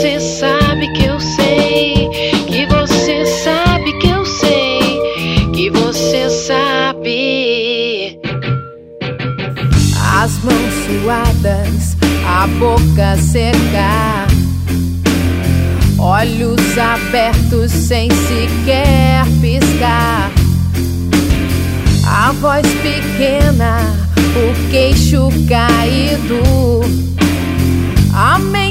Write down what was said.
você sabe que eu sei, que você sabe que eu sei, que você sabe. As mãos suadas, a boca seca, olhos abertos sem sequer piscar, a voz pequena, o queixo caído, a mente